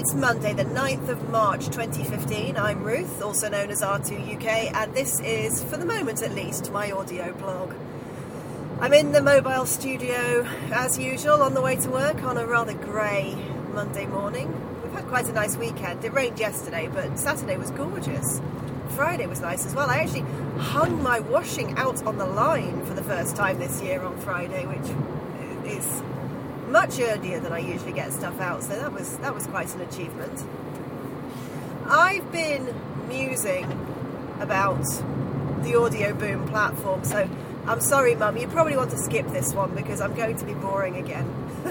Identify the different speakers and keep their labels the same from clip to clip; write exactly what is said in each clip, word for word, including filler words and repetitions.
Speaker 1: It's Monday the ninth of March twenty fifteen. I'm Ruth, also known as R two U K, and this is, for the moment at least, my audio blog. I'm in the mobile studio as usual on the way to work on a rather grey Monday morning. We've had quite a nice weekend. It rained yesterday, but Saturday was gorgeous. Friday was nice as well. I actually hung my washing out on the line for the first time this year on Friday, which is much earlier than I usually get stuff out, so that was that was quite an achievement. I've been musing about the Audio Boom platform, so I'm sorry, Mum, you probably want to skip this one because I'm going to be boring again.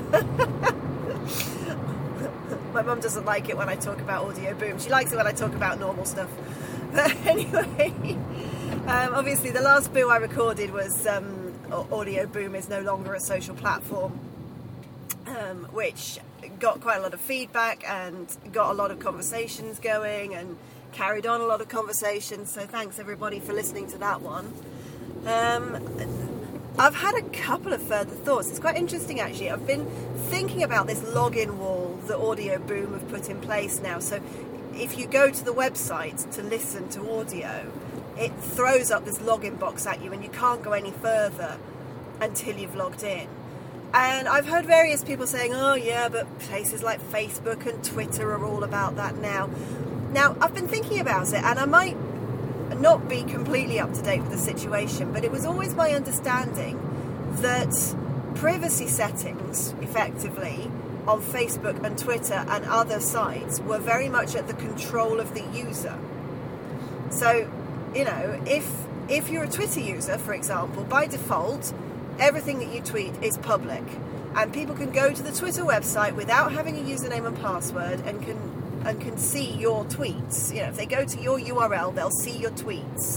Speaker 1: My mum doesn't like it when I talk about Audio Boom. She likes it when I talk about normal stuff. But anyway, um, obviously the last boo I recorded was um, Audio Boom is no longer a social platform. Um, which got quite a lot of feedback and got a lot of conversations going and carried on a lot of conversations, so thanks everybody for listening to that one. Um, I've had a couple of further thoughts. It's quite interesting actually. I've been thinking about this login wall that Audio Boom have put in place now. So if you go to the website to listen to audio, it throws up this login box at you and you can't go any further until you've logged in. And I've heard various people saying, oh yeah, but places like Facebook and Twitter are all about that now. Now, I've been thinking about it, and I might not be completely up to date with the situation, but it was always my understanding that privacy settings, effectively, on Facebook and Twitter and other sites were very much at the control of the user. So, you know, if if you're a Twitter user, for example, by default, everything that you tweet is public, and people can go to the Twitter website without having a username and password and can and can see your tweets. You know, if they go to your U R L, they'll see your tweets.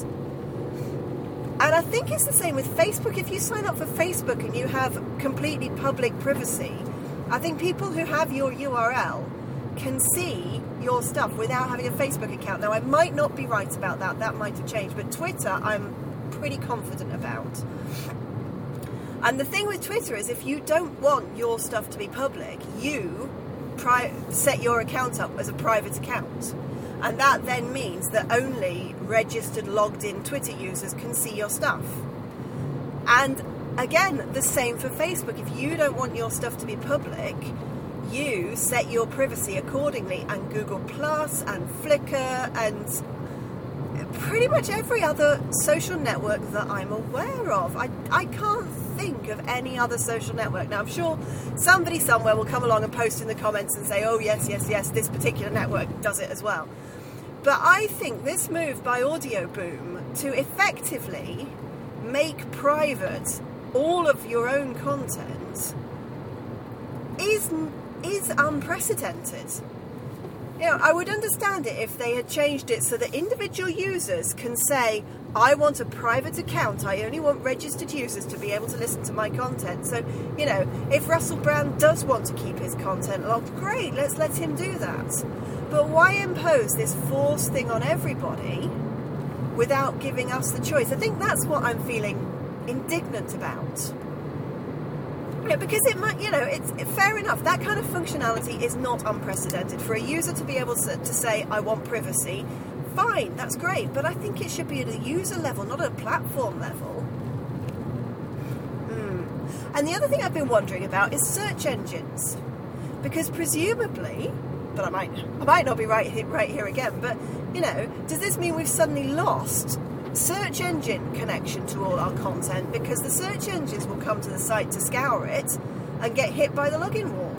Speaker 1: And I think it's the same with Facebook. If you sign up for Facebook and you have completely public privacy, I think people who have your U R L can see your stuff without having a Facebook account. Now, I might not be right about that. That might have changed, but Twitter, I'm pretty confident about. And the thing with Twitter is, if you don't want your stuff to be public, you pri- set your account up as a private account. And that then means that only registered, logged-in Twitter users can see your stuff. And again, the same for Facebook. If you don't want your stuff to be public, you set your privacy accordingly. And Google Plus and Flickr and pretty much every other social network that I'm aware of. I, I can't think of any other social network. Now, I'm sure somebody somewhere will come along and post in the comments and say, oh, yes, yes, yes, this particular network does it as well. But I think this move by Audio Boom to effectively make private all of your own content is, is unprecedented. You know, I would understand it if they had changed it so that individual users can say, I want a private account, I only want registered users to be able to listen to my content. So, you know, if Russell Brand does want to keep his content logged, great, let's let him do that. But why impose this forced thing on everybody without giving us the choice? I think that's what I'm feeling indignant about. Yeah, because it might, you know, it's fair enough. That kind of functionality is not unprecedented. For a user to be able to, to say, I want privacy, fine, that's great. But I think it should be at a user level, not at a platform level. Mm. And the other thing I've been wondering about is search engines. Because presumably, but I might, I might not be right here, right here again, but, you know, does this mean we've suddenly lost search engine connection to all our content because the search engines will come to the site to scour it and get hit by the login wall?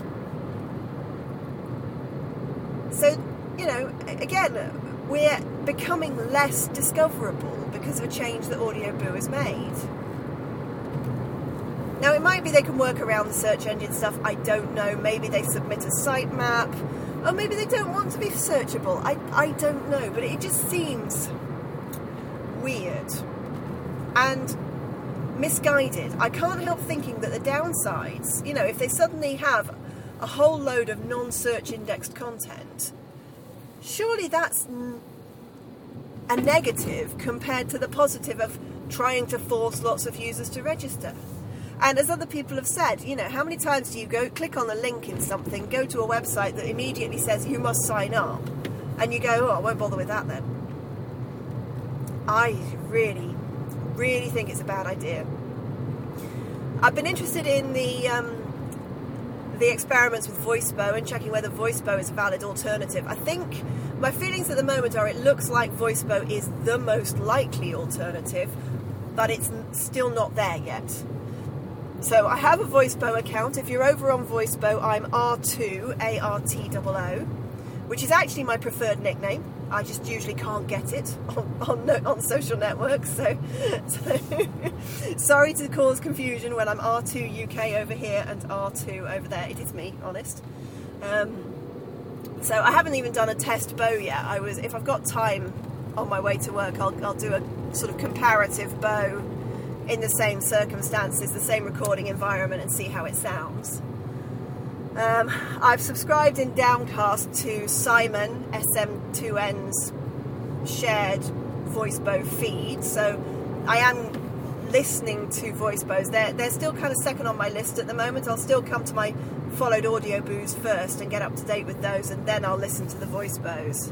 Speaker 1: So, you know, again, we're becoming less discoverable because of a change that Audio Boom has made. Now, it might be they can work around the search engine stuff, I don't know. Maybe they submit a sitemap, or maybe they don't want to be searchable. I, I don't know, but it just seems weird and misguided. I can't help thinking that the downsides, you know, if they suddenly have a whole load of non-search indexed content, surely that's a negative compared to the positive of trying to force lots of users to register. And as other people have said, you know, how many times do you go click on a link in something, go to a website that immediately says you must sign up, and you go, oh, I won't bother with that then. I really, really think it's a bad idea. I've been interested in the um, the experiments with VoiceBow and checking whether VoiceBow is a valid alternative. I think my feelings at the moment are it looks like VoiceBow is the most likely alternative, but it's still not there yet. So I have a VoiceBow account. If you're over on VoiceBow, I'm R two, A R T O O, which is actually my preferred nickname. I just usually can't get it on, on, on social networks, so, so sorry to cause confusion when I'm R two U K over here and R two over there. It is me, honest. Um, so I haven't even done a test bow yet. I was, if I've got time on my way to work, I'll, I'll do a sort of comparative bow in the same circumstances, the same recording environment, and see how it sounds. Um, I've subscribed in Downcast to Simon S M two N's shared VoiceBow feed, so I am listening to VoiceBows. They're, they're still kind of second on my list at the moment. I'll still come to my followed Audioboos first and get up to date with those, and then I'll listen to the VoiceBows.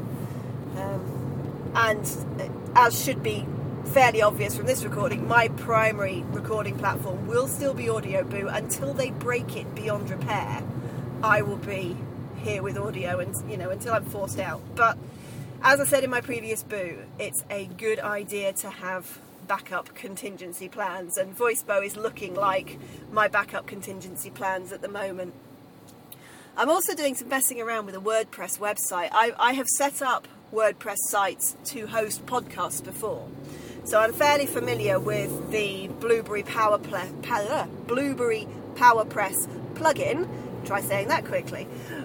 Speaker 1: Um, and as should be fairly obvious from this recording, my primary recording platform will still be Audioboo until they break it beyond repair. I will be here with audio, and you know, until I'm forced out. But as I said in my previous boo, it's a good idea to have backup contingency plans, and VoiceBow is looking like my backup contingency plans at the moment. I'm also doing some messing around with a WordPress website. I, I have set up WordPress sites to host podcasts before, so I'm fairly familiar with the Blueberry Power Ple- pa- Blueberry PowerPress plugin. Try saying that quickly,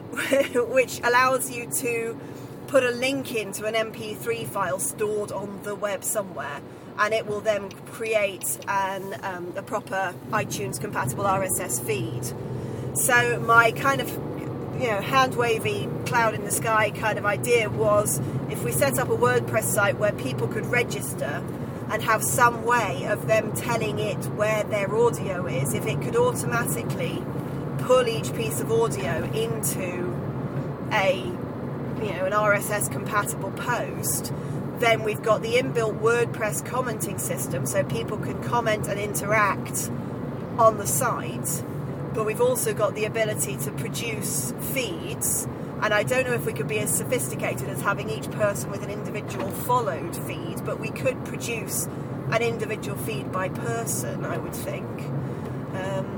Speaker 1: which allows you to put a link into an M P three file stored on the web somewhere, and it will then create an, um, a proper iTunes compatible R S S feed. So my kind of, you know, hand wavy cloud in the sky kind of idea was, if we set up a WordPress site where people could register and have some way of them telling it where their audio is, if it could automatically pull each piece of audio into a, you know, an R S S compatible post, then we've got the inbuilt WordPress commenting system, so people can comment and interact on the site, but we've also got the ability to produce feeds. And I don't know if we could be as sophisticated as having each person with an individual followed feed, but we could produce an individual feed by person, I would think. Um,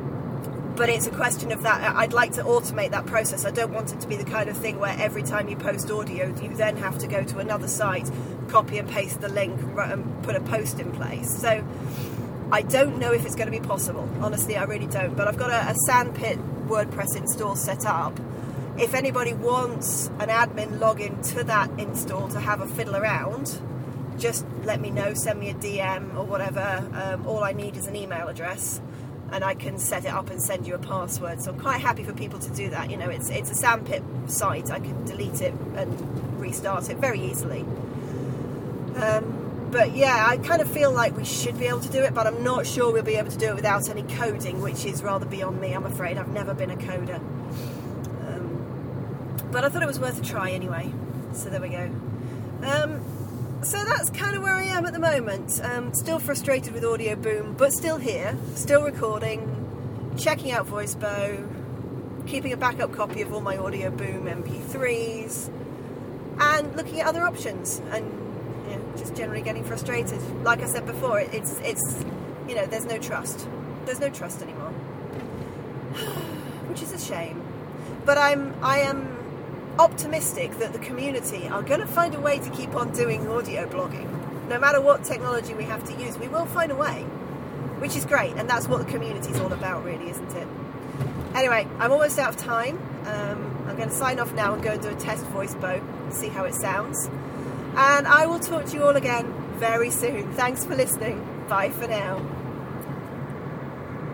Speaker 1: But it's a question of that. I'd like to automate that process. I don't want it to be the kind of thing where every time you post audio, you then have to go to another site, copy and paste the link, and put a post in place. So I don't know if it's going to be possible. Honestly, I really don't. But I've got a, a Sandpit WordPress install set up. If anybody wants an admin login to that install to have a fiddle around, just let me know. Send me a D M or whatever. Um, all I need is an email address, and I can set it up and send you a password. So I'm quite happy for people to do that. You know, it's it's a Sandpit site. I can delete it and restart it very easily. Um, but yeah, I kind of feel like we should be able to do it, but I'm not sure we'll be able to do it without any coding, which is rather beyond me, I'm afraid. I've never been a coder. Um, but I thought it was worth a try anyway. So there we go. Um, So that's kind of where I am at the moment. Um, still frustrated with Audioboom, but still here, still recording, checking out VoiceBow, keeping a backup copy of all my Audioboom M P threes, and looking at other options, and you know, just generally getting frustrated. Like I said before, it's it's you know, there's no trust. There's no trust anymore, which is a shame. But I'm I am. optimistic that the community are going to find a way to keep on doing audio blogging. No matter what technology we have to use, we will find a way, which is great, and that's what the community is all about, really, isn't it? Anyway, I'm almost out of time. Um, I'm going to sign off now and go and do a test VoiceBow and see how it sounds. And I will talk to you all again very soon. Thanks for listening. Bye for now.